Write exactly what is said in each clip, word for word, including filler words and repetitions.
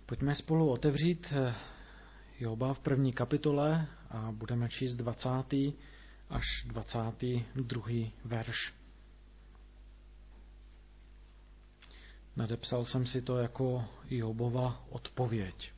Pojďme spolu otevřít Joba v první kapitole a budeme číst dvacátý až dvacátý druhý verš. Nadepsal jsem si to jako Jobova odpověď.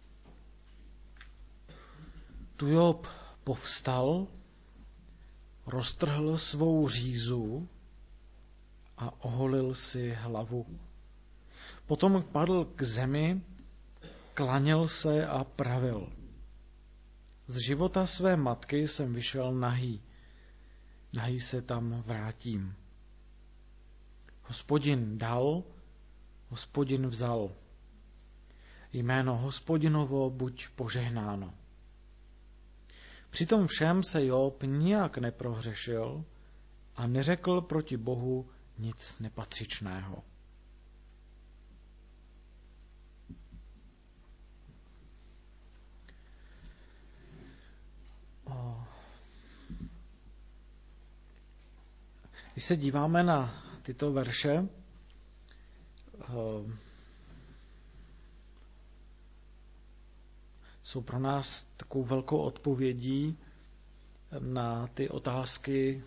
Tu Job povstal, roztrhl svou řízu a oholil si hlavu. Potom padl k zemi, klaněl se a pravil. Z života své matky jsem vyšel nahý. Nahý se tam vrátím. Hospodin dal, Hospodin vzal. Jméno Hospodinovo buď požehnáno. Přitom všem se Job nijak neprohřešil a neřekl proti Bohu nic nepatřičného. Když se díváme na tyto verše, jsou pro nás takovou velkou odpovědí na ty otázky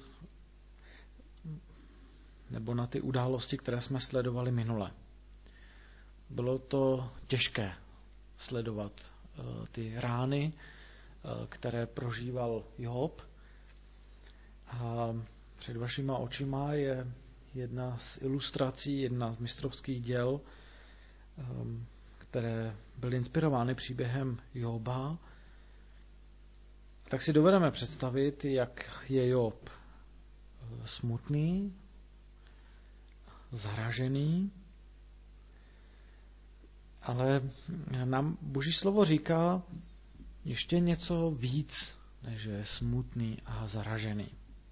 nebo na ty události, které jsme sledovali minule. Bylo to těžké sledovat ty rány, které prožíval Job. A před vašima očima je jedna z ilustrací, jedna z mistrovských děl, které byly inspirovány příběhem Joba. Tak si dovedeme představit, jak je Job smutný, zaražený, ale nám Boží slovo říká ještě něco víc, než je smutný a zaražený.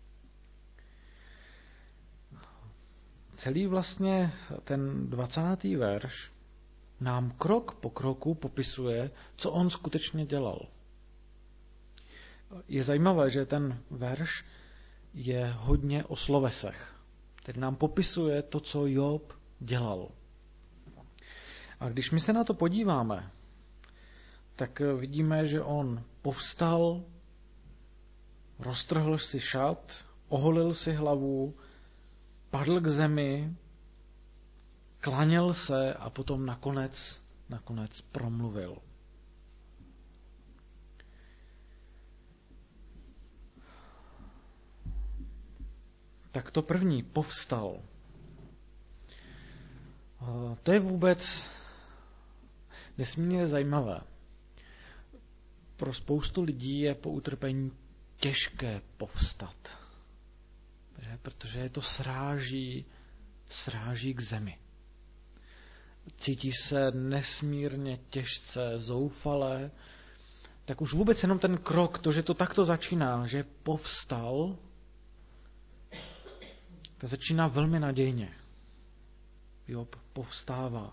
Celý vlastně ten dvacátý verš nám krok po kroku popisuje, co on skutečně dělal. Je zajímavé, že ten verš je hodně o slovesech, který nám popisuje to, co Job dělal. A když my se na to podíváme, tak vidíme, že on povstal, roztrhl si šat, oholil si hlavu, padl k zemi, klaněl se a potom nakonec, nakonec promluvil. Tak to první, povstal. To je vůbec nesmírně zajímavé. Pro spoustu lidí je po utrpení těžké povstat. Protože je to sráží, sráží k zemi. Cítí se nesmírně těžce, zoufale, tak už vůbec jenom ten krok, to, že to takto začíná, že povstal, to začíná velmi nadějně. Job povstává.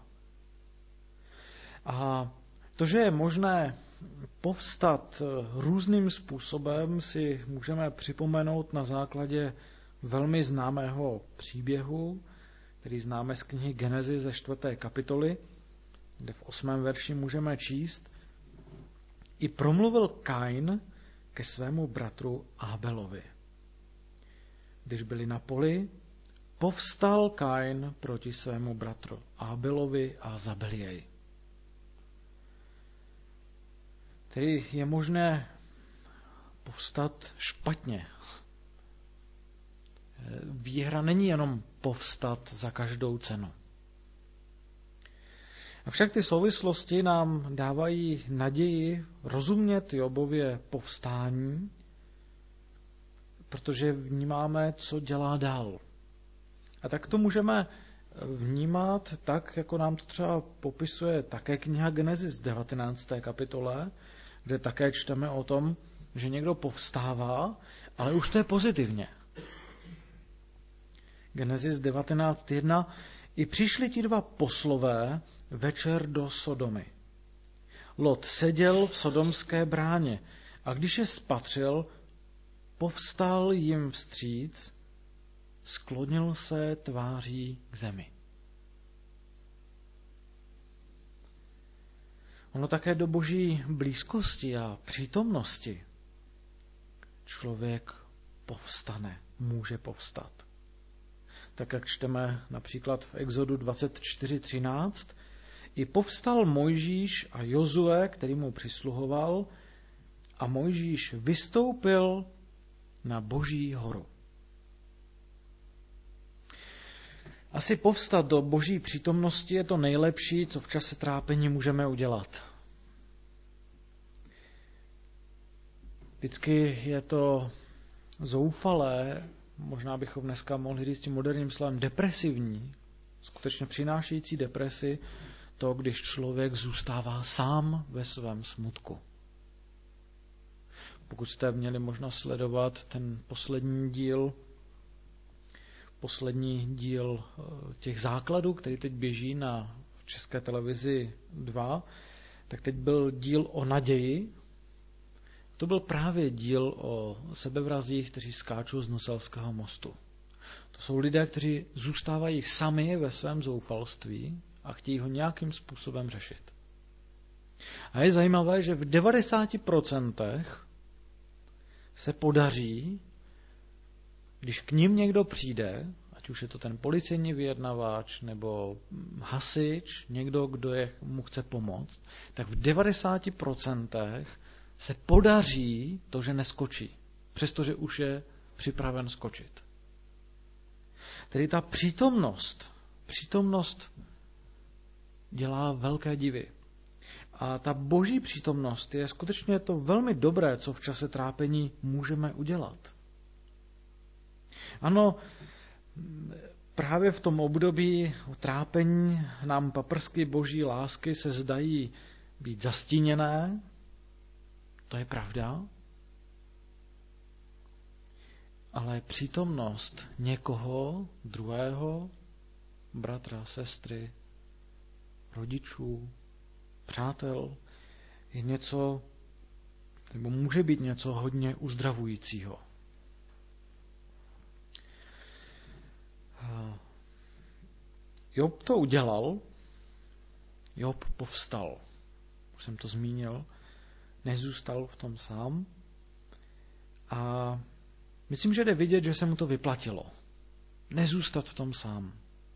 A to, že je možné povstat různým způsobem, si můžeme připomenout na základě velmi známého příběhu, který známe z knihy Genesis ze čtvrté kapitoly, kde v osmém verši můžeme číst: I promluvil Kain ke svému bratru Ábelovi. Když byli na poli, povstal Kain proti svému bratru Ábelovi a zabil jej. Tedy je možné povstat špatně. Výhra není jenom povstat za každou cenu. Avšak ty souvislosti nám dávají naději rozumět Jobově povstání, protože vnímáme, co dělá dál. A tak to můžeme vnímat tak, jako nám to třeba popisuje také kniha Genesis v devatenácté kapitole, kde také čteme o tom, že někdo povstává, ale už to je pozitivně. Genesis devatenáct jedna. I přišli ti dva poslové večer do Sodomy. Lot seděl v sodomské bráně a když je spatřil, povstal jim vstříc, sklonil se tváří k zemi. ono také do boží blízkosti a přítomnosti člověk povstane, může povstat. Tak jak čteme například v Exodu dvacet čtyři třináct, i povstal Mojžíš a Jozue, který mu přisluhoval, a Mojžíš vystoupil na Boží horu. Asi povstat do Boží přítomnosti je to nejlepší, co v čase trápení můžeme udělat. Vždycky je to zoufalé, možná bychom dneska mohli říct tím moderním slovem depresivní, skutečně přinášející depresi, to, když člověk zůstává sám ve svém smutku. Pokud jste měli možnost sledovat ten poslední díl, poslední díl těch základů, který teď běží na v České televizi dva, tak teď byl díl o naději. To byl právě díl o sebevrazích, kteří skáčou z Nuselského mostu. To jsou lidé, kteří zůstávají sami ve svém zoufalství a chtějí ho nějakým způsobem řešit. A je zajímavé, že v devadesáti procentech se podaří, když k ním někdo přijde, ať už je to ten policejní vyjednavač nebo hasič, někdo, kdo je, mu chce pomoct, tak v devadesáti procentech se podaří to, že neskočí, přestože už je připraven skočit. Tedy ta přítomnost, přítomnost dělá velké divy. A ta boží přítomnost je skutečně to velmi dobré, co v čase trápení můžeme udělat. Ano, právě v tom období trápení nám paprsky boží lásky se zdají být zastíněné, to je pravda, ale přítomnost někoho druhého, bratra, sestry, rodičů, přátel, je něco, nebo může být něco hodně uzdravujícího. Job to udělal, Job povstal, už jsem to zmínil, nezůstal v tom sám a myslím, že jde vidět, že se mu to vyplatilo. Nezůstat v tom sám.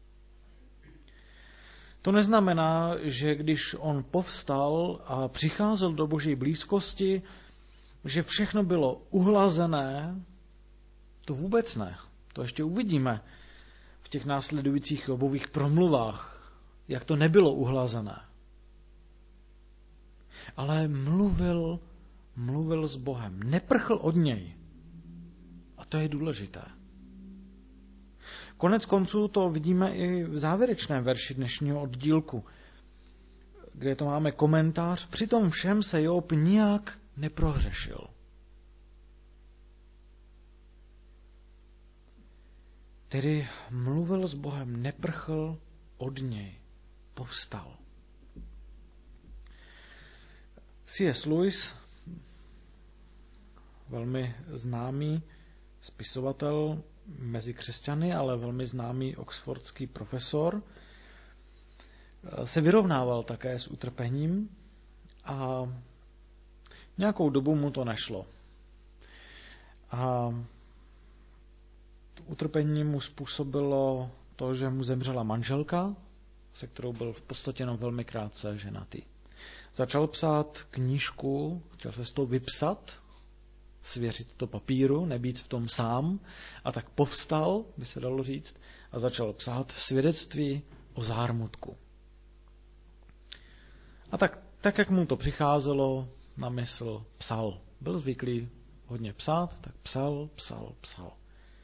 To neznamená, že když on povstal a přicházel do boží blízkosti, že všechno bylo uhlazené, to vůbec ne. To ještě uvidíme v těch následujících Jobových promluvách, jak to nebylo uhlazené. Ale mluvil, mluvil s Bohem, neprchl od něj. A to je důležité. Konec konců to vidíme i v závěrečném verši dnešního oddílku, kde to máme komentář. Přitom všem se Job nijak neprohřešil. Tedy mluvil s Bohem, neprchl od něj, povstal. C S. Lewis, velmi známý spisovatel mezi křesťany, ale velmi známý oxfordský profesor, se vyrovnával také s utrpením a nějakou dobu mu to nešlo. A utrpení mu způsobilo to, že mu zemřela manželka, se kterou byl v podstatě jenom velmi krátce ženatý. Začal psát knížku, chtěl se z toho vypsat, svěřit to papíru, nebýt v tom sám, a tak povstal, by se dalo říct, a začal psát svědectví o zármutku. A tak, tak jak mu to přicházelo na mysl, psal. Byl zvyklý hodně psát, tak psal, psal, psal.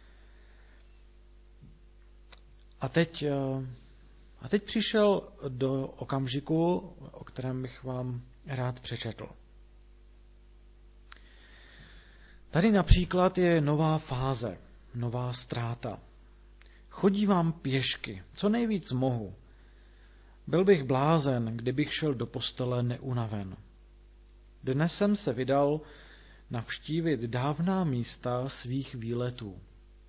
A teď, a teď přišel do okamžiku, o kterém bych vám rád přečetl. Tady například je nová fáze, nová ztráta. Chodívám pěšky, co nejvíc mohu. Byl bych blázen, kdybych šel do postele neunaven. Dnes jsem se vydal navštívit dávná místa svých výletů.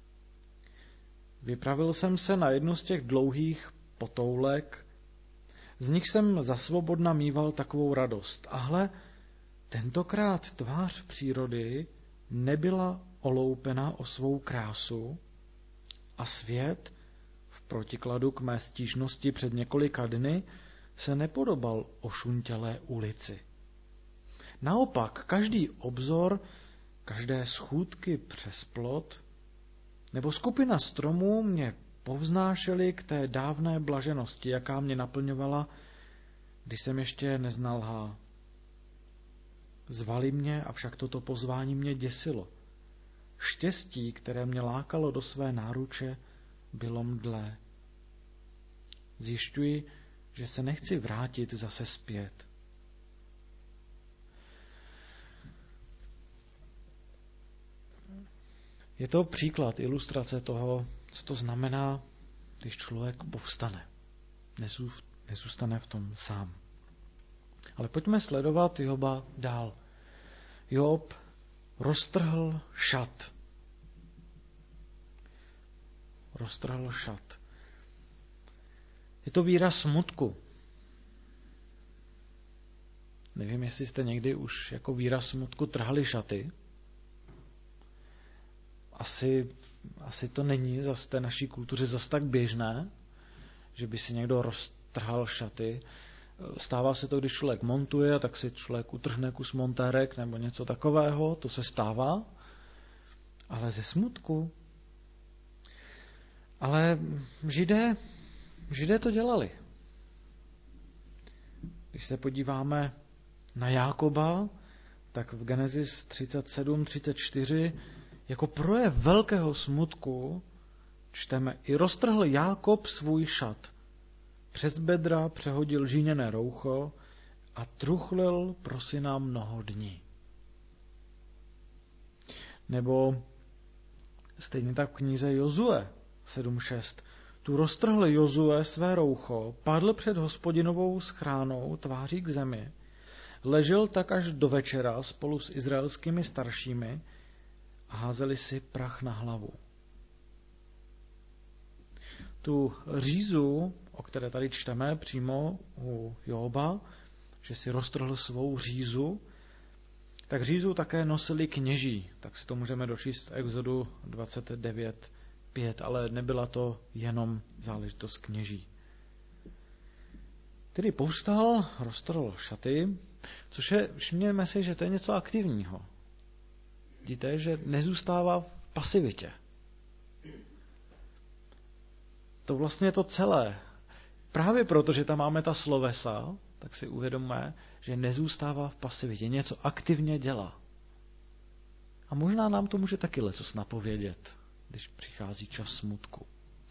Vypravil jsem se na jednu z těch dlouhých potoulek, z nich jsem za svobodna mýval takovou radost. A hle, tentokrát tvář přírody nebyla oloupena o svou krásu a svět, v protikladu k mé stížnosti před několika dny, se nepodobal ošuntělé ulici. Naopak, každý obzor, každé schůdky přes plot nebo skupina stromů mě povznášely k té dávné blaženosti, jaká mě naplňovala, když jsem ještě neznal H. Zvali mě, avšak toto pozvání mě děsilo. Štěstí, které mě lákalo do své náruče, bylo mdlé. Zjišťuji, že se nechci vrátit zase zpět. Je to příklad, ilustrace toho, co to znamená, když člověk povstane. Nezůstane v tom sám. Ale pojďme sledovat Joba dál. Job roztrhl šat. Roztrhl šat. Je to výraz smutku. Nevím, jestli jste někdy už jako výraz smutku trhali šaty. Asi, asi to není zas té naší kultuře zas tak běžné, že by si někdo roztrhal šaty. Stává se to, když člověk montuje, tak si člověk utrhne kus montérek nebo něco takového, to se stává, ale ze smutku. Ale židé, židé to dělali. Když se podíváme na Jákoba, tak v Genesis třicet sedm třicet čtyři jako projev velkého smutku čteme: i roztrhl Jákob svůj šat, přes bedra přehodil žíněné roucho a truchlil pro syna mnoho dní. Nebo stejně tak v knize Jozue sedm šest. Tu roztrhl Jozue své roucho, padl před Hospodinovou schránou tváří k zemi, ležel tak až do večera spolu s izraelskými staršími a házeli si prach na hlavu. Tu řízu, o které tady čteme přímo u Joba, že si roztrhl svou řízu, tak řízu také nosili kněží. Tak si to můžeme dočíst v Exodu dvacet devět pět, ale nebyla to jenom záležitost kněží. Tedy povstal, roztrhl šaty, což je, všimněme si, že to je něco aktivního. Vidíte, že nezůstává v pasivitě. To vlastně je to celé. Právě proto, že tam máme ta slovesa, tak si uvědomíme, že nezůstává v pasivitě, něco aktivně dělá. A možná nám to může taky lecos napovědět, když přichází čas smutku.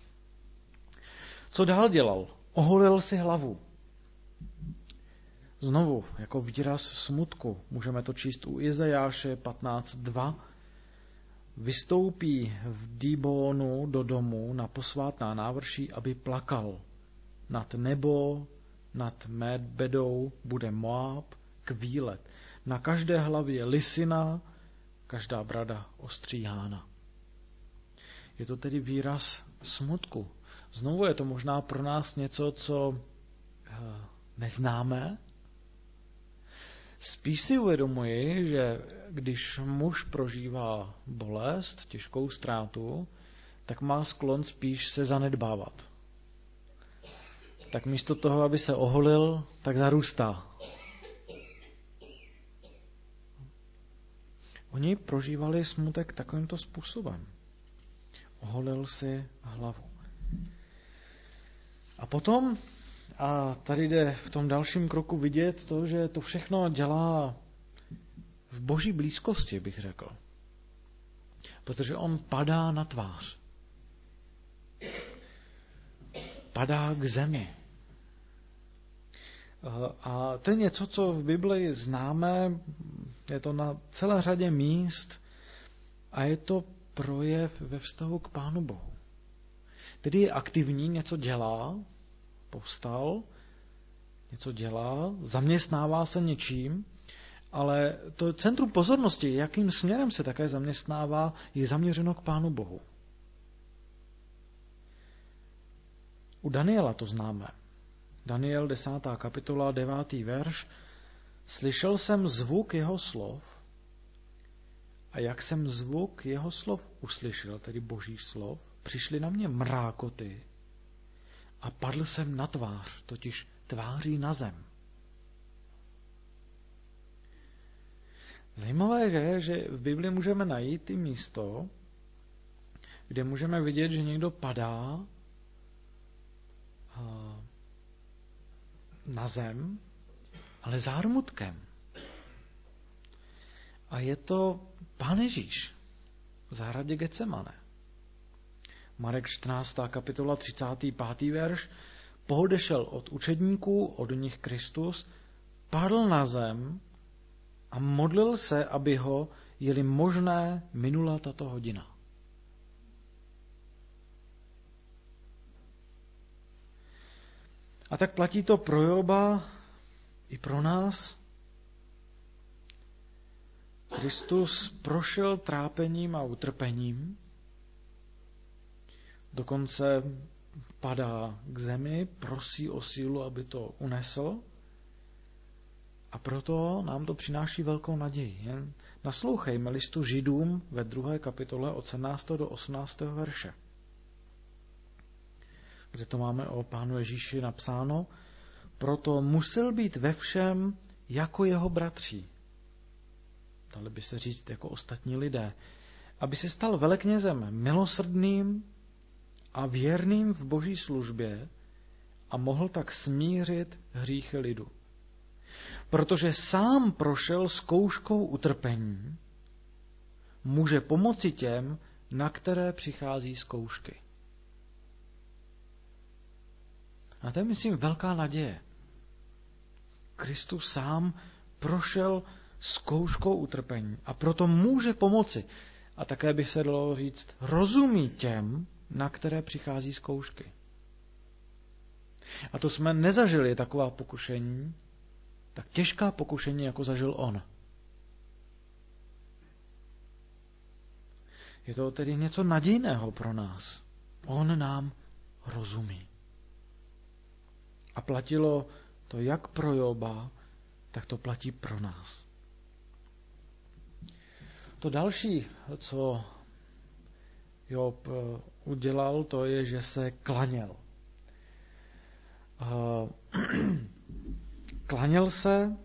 Co dál dělal? Oholil si hlavu. Znovu, jako výraz smutku, můžeme to číst u Izajáše patnáct dva. Vystoupí v Dibónu do domu na posvátná návrší, aby plakal. Nad nebo, nad Medbedou bude Moab kvílet. Na každé hlavě lisina, každá brada ostříhána. Je to tedy výraz smutku. Znovu je to možná pro nás něco, co neznáme. Spíš si uvědomuji, že když muž prožívá bolest, těžkou ztrátu, tak má sklon spíš se zanedbávat. Tak místo toho, aby se oholil, tak zarůstá. Oni prožívali smutek takovýmto způsobem. Oholil si hlavu. A potom, a tady jde v tom dalším kroku vidět to, že to všechno dělá v boží blízkosti, bych řekl. Protože on padá na tvář. Padá k zemi. A to je něco, co v Bibli známe, je to na celé řadě míst a je to projev ve vztahu k Pánu Bohu. Tedy je aktivní, něco dělá, povstal, něco dělá, zaměstnává se něčím, ale to centrum pozornosti, jakým směrem se také zaměstnává, je zaměřeno k Pánu Bohu. U Daniela to známe. Daniel desátá kapitola, devátý verš. Slyšel jsem zvuk jeho slov a jak jsem zvuk jeho slov uslyšel, tedy božích slov, přišly na mě mrákoty a padl jsem na tvář, totiž tváří na zem. Zajímavé je, že v Bibli můžeme najít i místo, kde můžeme vidět, že někdo padá na zem, ale zármutkem. A je to Pán Ježíš v zahradě Getsemane. Marek čtrnáctá kapitola, třicátý pátý verš. Poodešel od učedníků, od nich Kristus, padl na zem a modlil se, aby ho, jeli možné, minula tato hodina. A tak platí to pro Joba i pro nás. Kristus prošel trápením a utrpením, dokonce padá k zemi, prosí o sílu, aby to unesl, a proto nám to přináší velkou naději. Jen naslouchejme listu Židům ve druhé kapitole od sedmnáctého do osmnáctého verše, kde to máme o Pánu Ježíši napsáno. Proto musel být ve všem jako jeho bratří. Dali by se říct jako ostatní lidé. Aby se stal veleknězem milosrdným a věrným v boží službě a mohl tak smířit hříchy lidu. Protože sám prošel zkouškou utrpení, může pomoci těm, na které přichází zkoušky. A to je, myslím, velká naděje. Kristus sám prošel zkouškou utrpení a proto může pomoci. A také by se dalo říct, rozumí těm, na které přichází zkoušky. A to jsme nezažili taková pokušení, tak těžká pokušení, jako zažil on. Je to tedy něco nadějného pro nás. On nám rozumí. A platilo to jak pro Joba, tak to platí pro nás. To další, co Job udělal, to je, že se klaněl. Klaněl se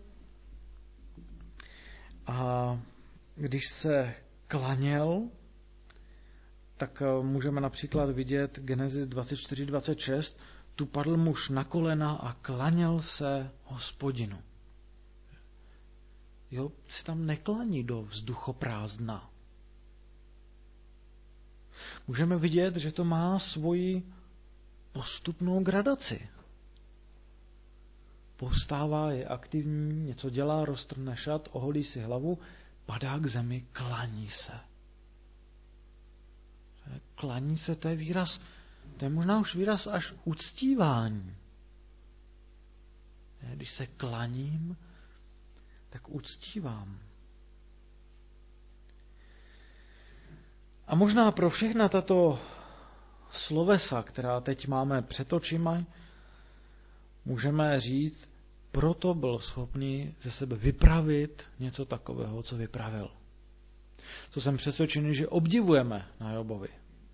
a když se klaněl, tak můžeme například vidět Genesis dvacet čtyři dvacet šest, tu padl muž na kolena a klaněl se Hospodinu. Jo, se tam neklaní do vzduchoprázdna. Můžeme vidět, že to má svoji postupnou gradaci. Povstává, je aktivní, něco dělá, roztrhne šat, oholí si hlavu, padá k zemi, klaní se. Klaní se, to je výraz, to je možná už výraz až uctívání. Když se klaním, tak uctívám. A možná pro všechna tato slovesa, která teď máme před očima, můžeme říct, proto byl schopný ze sebe vypravit něco takového, co vypravil. To jsem přesvědčený, že obdivujeme na Jobovi.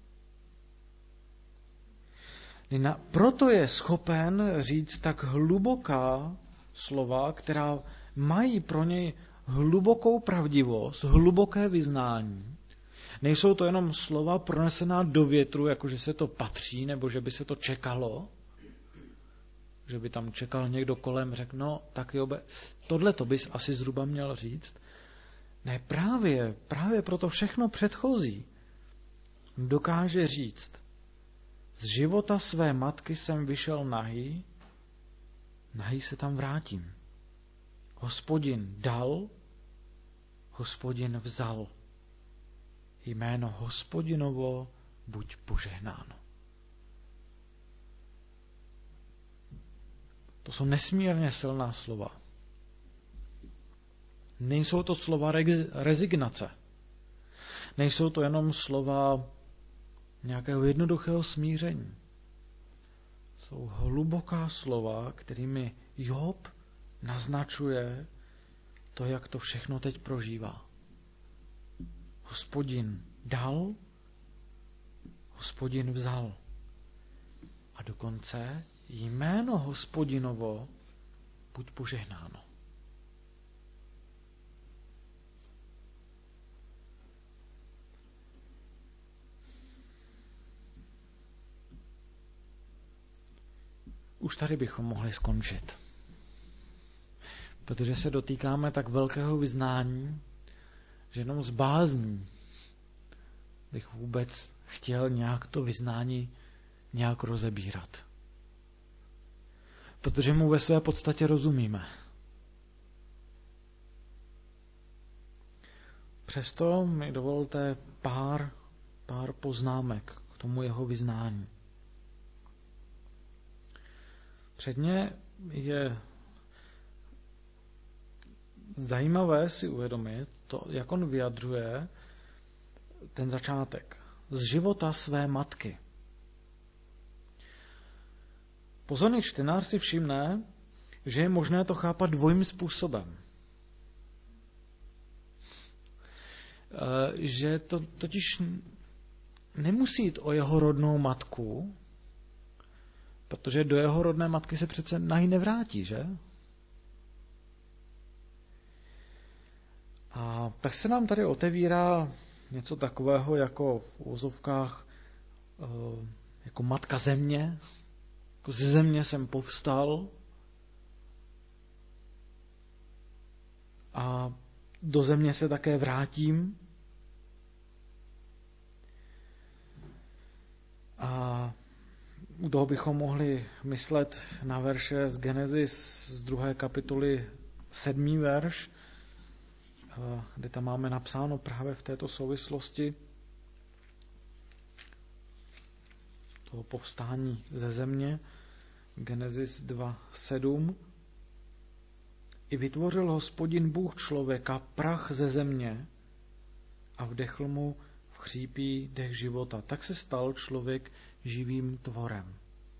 Proto je schopen říct tak hluboká slova, která mají pro něj hlubokou pravdivost, hluboké vyznání. Nejsou to jenom slova pronesená do větru, jako že se to patří, nebo že by se to čekalo, že by tam čekal někdo kolem, řekl, no, tak Jobe, tohle to bys asi zhruba měl říct. Ne, právě, právě proto všechno předchozí dokáže říct. Z života své matky jsem vyšel nahý, nahý se tam vrátím. Hospodin dal, Hospodin vzal. Jméno Hospodinovo buď požehnáno. To jsou nesmírně silná slova. Nejsou to slova rezignace. Nejsou to jenom slova nějakého jednoduchého smíření. jsou hluboká slova, kterými Job naznačuje to, jak to všechno teď prožívá. Hospodin dal, Hospodin vzal. A dokonce jméno Hospodinovo buď požehnáno. Už tady bychom mohli skončit. Protože se dotýkáme tak velkého vyznání, že jenom z bázní bych vůbec chtěl nějak to vyznání nějak rozebírat. Protože mu ve své podstatě rozumíme. Přesto mi dovolte pár, pár poznámek k tomu jeho vyznání. Předně je zajímavé si uvědomit to, jak on vyjadřuje ten začátek. Z života své matky. Pozorný čtenář si všimne, že je možné to chápat dvojím způsobem. Že to totiž nemusí jít o jeho rodnou matku, protože do jeho rodné matky se přece nají nevrátí, že? A tak se nám tady otevírá něco takového jako v úvozovkách jako matka země. Jako ze země jsem povstal a do země se také vrátím. A u toho bychom mohli myslet na verše z Genesis z druhé kapitoly sedmý verš, kde tam máme napsáno právě v této souvislosti toho povstání ze země. Genesis dva sedm. I vytvořil Hospodin Bůh člověka prach ze země a vdechl mu v chřípí dech života. Tak se stal člověk živým tvorem.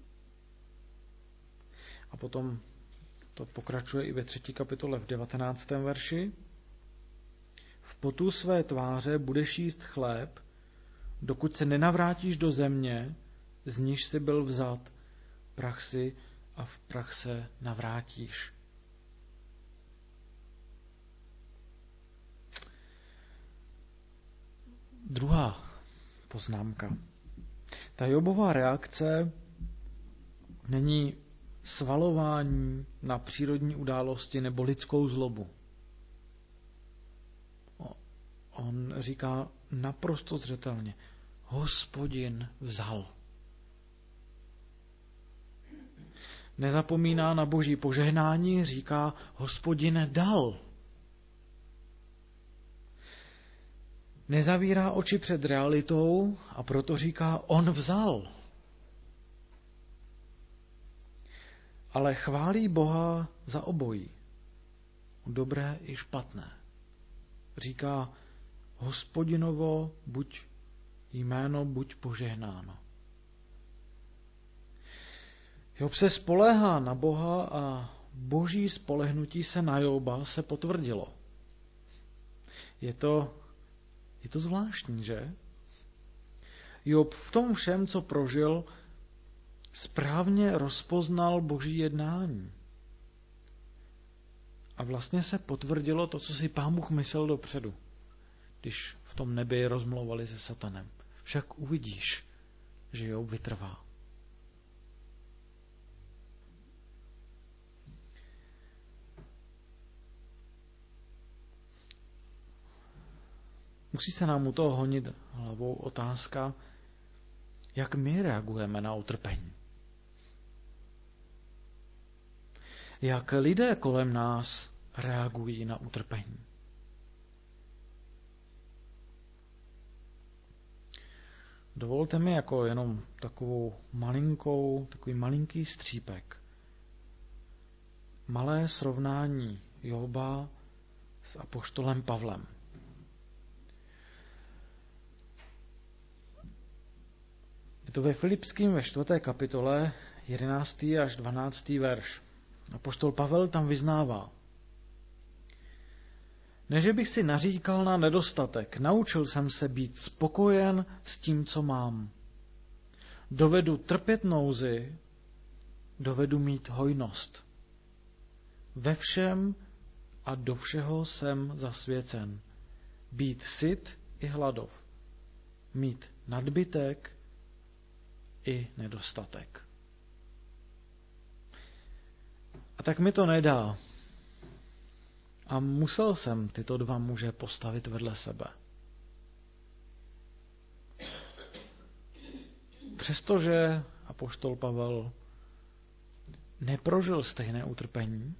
A potom to pokračuje i ve třetí kapitole v devatenáctém verši. V potu své tváře budeš jíst chléb, dokud se nenavrátíš do země, z níž jsi byl vzat, prach si a v prach se navrátíš. Druhá poznámka. Ta Jobova reakce není svalování na přírodní události nebo lidskou zlobu. On říká naprosto zřetelně, Hospodin vzal. Nezapomíná na boží požehnání, říká, Hospodin dal. Nezavírá oči před realitou a proto říká, on vzal. Ale chválí Boha za obojí. Dobré i špatné. Říká, Hospodinovo buď jméno, buď požehnáno. Job se spoléhá na Boha a boží spolehnutí se na Joba se potvrdilo. Je to, je to zvláštní, že? Job v tom všem, co prožil, správně rozpoznal boží jednání. A vlastně se potvrdilo to, co si Pán Bůh myslel dopředu, když v tom nebi rozmlouvali se satanem. Však uvidíš, že Job vytrvá. Musí se nám u toho honit hlavou otázka, jak my reagujeme na utrpení. Jak lidé kolem nás reagují na utrpení. Dovolte mi jako jenom takovou malinkou, takový malinký střípek. Malé srovnání Joba s apoštolem Pavlem. Je to ve Filipským ve čtvrté kapitole jedenáctý až dvanáctý verš. Apoštol Pavel tam vyznává: Neže bych si naříkal na nedostatek, naučil jsem se být spokojen s tím, co mám. Dovedu trpět nouzi, dovedu mít hojnost. Ve všem a do všeho jsem zasvěcen. Být syt i hladov. Mít nadbytek i nedostatek. A tak mi to nedá. A musel jsem tyto dva muže postavit vedle sebe. Přestože apoštol Pavel neprožil stejné utrpení,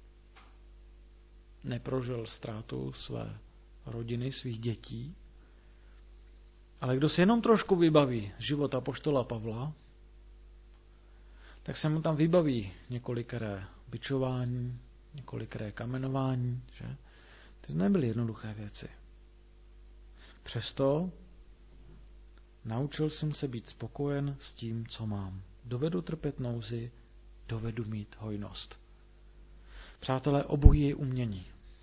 neprožil ztrátu své rodiny, svých dětí, ale kdo si jenom trošku vybaví život apoštola Pavla, tak se mu tam vybaví několikeré bičování, několikeré kamenování, že? To nebyly jednoduché věci. Přesto naučil jsem se být spokojen s tím, co mám. Dovedu trpět nouzi, dovedu mít hojnost. Přátelé, obojí je umění.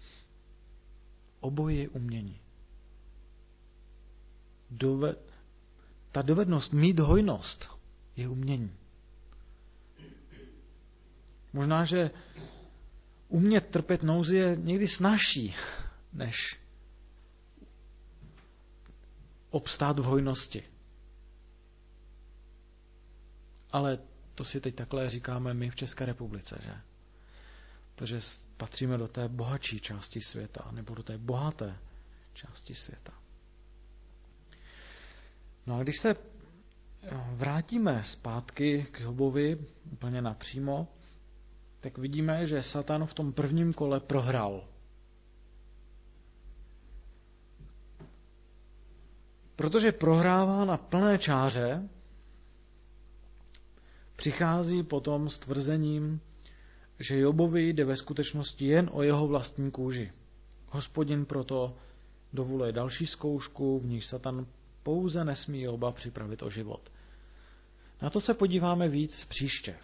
Obojí je umění. Doved... Ta dovednost mít hojnost je umění. Možná, že umět trpět nouzi je někdy snazší, než obstát v hojnosti. Ale to si teď takhle říkáme my v České republice, že? Protože patříme do té bohatší části světa, nebo do té bohaté části světa. No a když se vrátíme zpátky k Jobovi úplně napřímo, tak vidíme, že Satan v tom prvním kole prohrál. Protože prohrává na plné čáře, přichází potom s tvrzením, že Jobovi jde ve skutečnosti jen o jeho vlastní kůži. Hospodin proto dovoluje další zkoušku, v níž Satan pouze nesmí Joba připravit o život. Na to se podíváme víc příště.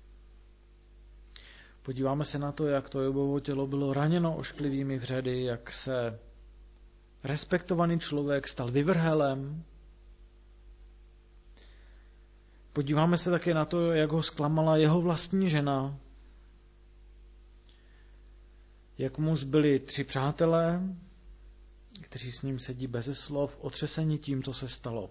Podíváme se na to, jak to Jobovo tělo bylo raněno ošklivými vředy, jak se respektovaný člověk stal vyvrhelem. Podíváme se také na to, jak ho zklamala jeho vlastní žena, jak mu zbyli tři přátelé, kteří s ním sedí beze slov, otřesení tím, co se stalo.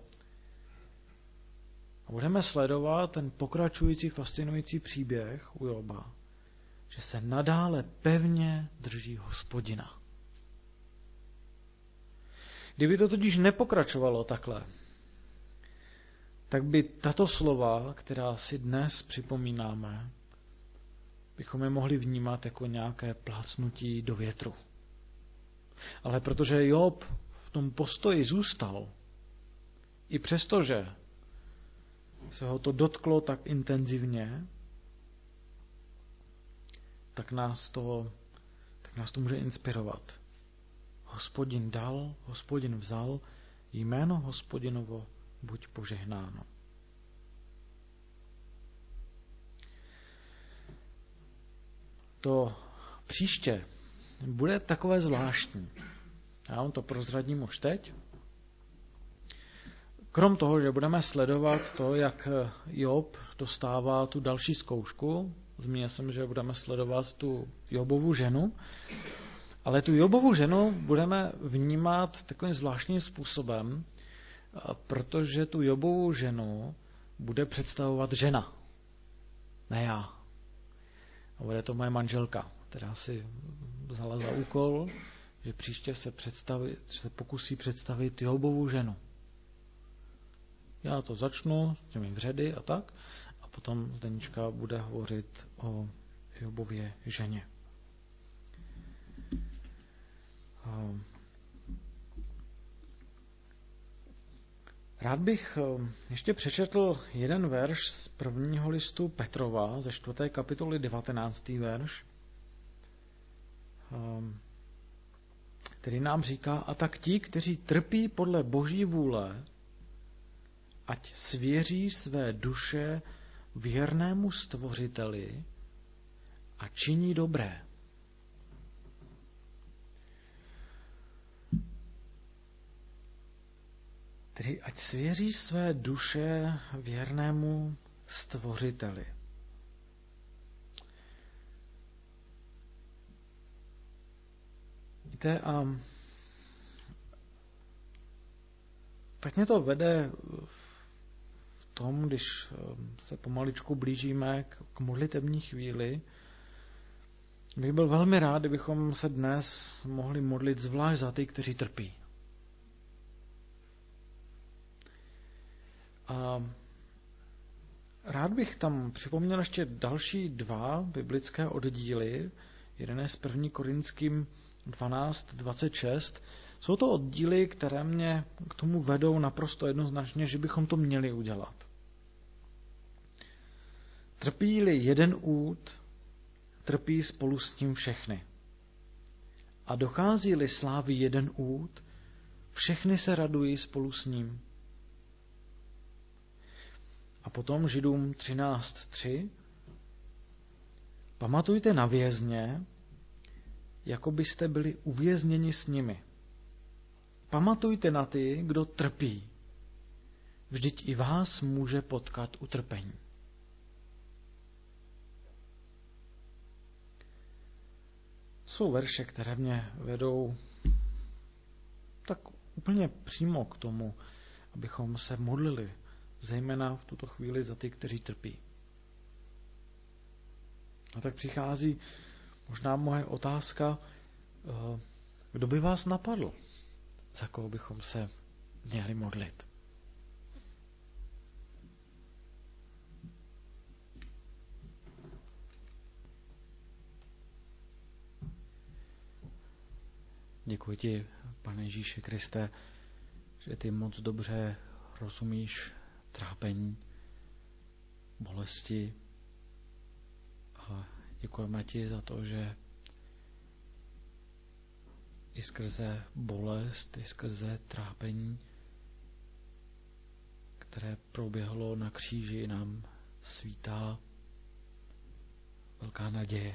A budeme sledovat ten pokračující fascinující příběh u Joba, že se nadále pevně drží Hospodina. Kdyby to totiž nepokračovalo takhle, tak by tato slova, která si dnes připomínáme, bychom je mohli vnímat jako nějaké plácnutí do větru. Ale protože Job v tom postoji zůstal, i přestože se ho to dotklo tak intenzivně, tak nás to, tak nás to může inspirovat. Hospodin dal, Hospodin vzal, jméno Hospodinovo buď požehnáno. To příště bude takové zvláštní. Já vám to prozradím už teď. Krom toho, že budeme sledovat to, jak Job dostává tu další zkoušku, zmínil jsem, že budeme sledovat tu Jobovu ženu, ale tu Jobovu ženu budeme vnímat takovým zvláštním způsobem, protože tu Jobovu ženu bude představovat žena, ne já. A bude to moje manželka, která si vzala za úkol, že příště se, představí, se pokusí představit Jobovu ženu. Já to začnu s těmi vředy a tak, a potom Zdenička bude hovořit o Jobově ženě. Rád bych ještě přečetl jeden verš z prvního listu Petrova, ze čtvrté kapitoly devatenáctý verš, který nám říká: a tak ti, kteří trpí podle Boží vůle, ať svěří své duše věrnému Stvořiteli a činí dobré. Tedy ať svěří své duše věrnému Stvořiteli. Víte, a tak mě to vede v tom, když se pomaličku blížíme k modlitební chvíli, bych byl velmi rád, kdybychom se dnes mohli modlit zvlášť za ty, kteří trpí. A rád bych tam připomněl ještě další dva biblické oddíly. Jeden je s první Korinským dvanáct dvacet šest. Jsou to oddíly, které mě k tomu vedou naprosto jednoznačně, že bychom to měli udělat. Trpí-li jeden úd, trpí spolu s ním všechny. A dochází-li slávy jeden úd, všechny se radují spolu s ním. A potom Židům třináct tři. Pamatujte na vězně, jako byste byli uvězněni s nimi. Pamatujte na ty, kdo trpí. Vždyť i vás může potkat utrpení. Jsou verše, které mě vedou tak úplně přímo k tomu, abychom se modlili, zejména v tuto chvíli za ty, kteří trpí. A tak přichází možná moje otázka, kdo by vás napadl, za koho bychom se měli modlit. Děkuji ti, Pane Ježíši Kriste, že ty moc dobře rozumíš trápení, bolesti. A děkujeme ti za to, že i skrze bolest, i skrze trápení, které proběhlo na kříži, nám svítá velká naděje.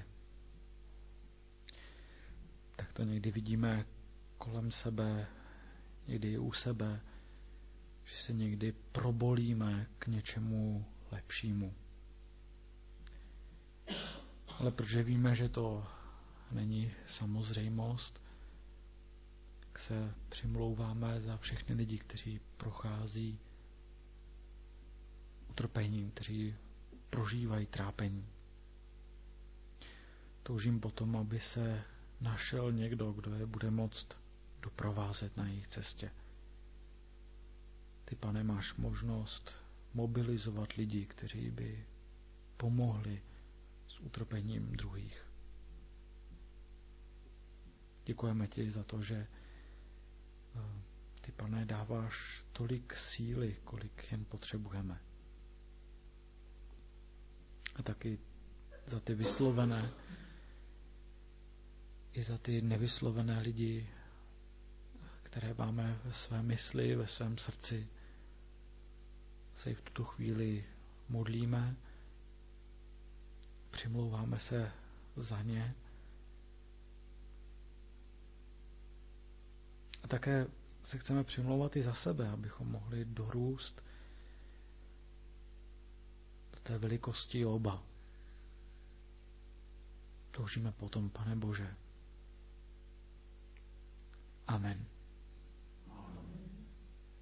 Tak to někdy vidíme kolem sebe, někdy i u sebe, že se někdy probolíme k něčemu lepšímu. Ale protože víme, že to není samozřejmost, tak se přimlouváme za všechny lidi, kteří prochází utrpením, kteří prožívají trápení. Toužím potom, aby se našel někdo, kdo je bude moct doprovázet na jejich cestě. Ty, Pane, máš možnost mobilizovat lidi, kteří by pomohli s utrpením druhých. Děkujeme ti za to, že ty, Pane, dáváš tolik síly, kolik jen potřebujeme. A taky za ty vyslovené i za ty nevyslovené lidi, které máme ve své mysli, ve svém srdci, se i v tuto chvíli modlíme, přimlouváme se za ně. A také se chceme přimlouvat i za sebe, abychom mohli dorůst do té velikosti Joba. Toužíme potom, Pane Bože,